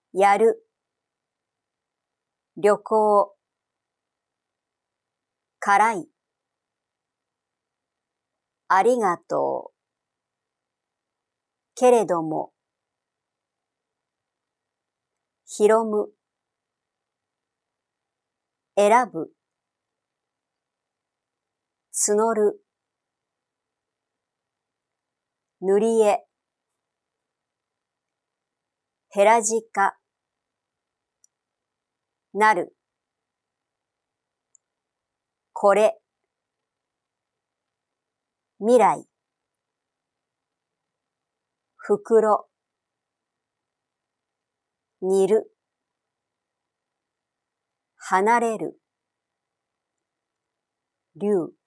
やる、旅行、辛い、ありがとう、けれども、ひろむ、選ぶ、募る、塗り絵、ヘラジカ、なる、これ、未来、袋、煮る、離れる、竜。